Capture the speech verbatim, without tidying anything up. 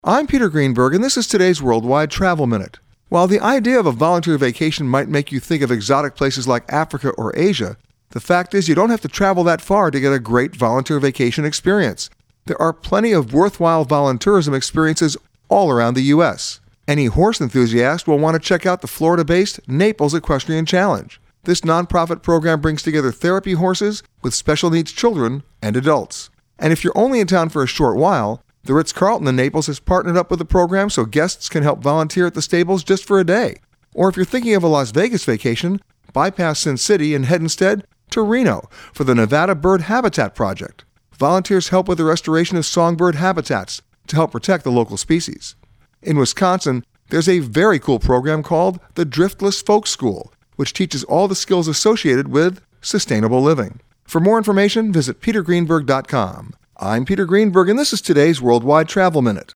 I'm Peter Greenberg, and this is today's Worldwide Travel Minute. While the idea of a volunteer vacation might make you think of exotic places like Africa or Asia, the fact is you don't have to travel that far to get a great volunteer vacation experience. There are plenty of worthwhile volunteerism experiences all around the U S Any horse enthusiast will want to check out the Florida-based Naples Equestrian Challenge. This nonprofit program brings together therapy horses with special needs children and adults. And if you're only in town for a short while, the Ritz-Carlton in Naples has partnered up with the program so guests can help volunteer at the stables just for a day. Or if you're thinking of a Las Vegas vacation, bypass Sin City and head instead to Reno for the Nevada Bird Habitat Project. Volunteers help with the restoration of songbird habitats to help protect the local species. In Wisconsin, there's a very cool program called the Driftless Folk School, which teaches all the skills associated with sustainable living. For more information, visit peter greenberg dot com. I'm Peter Greenberg, and this is today's Worldwide Travel Minute.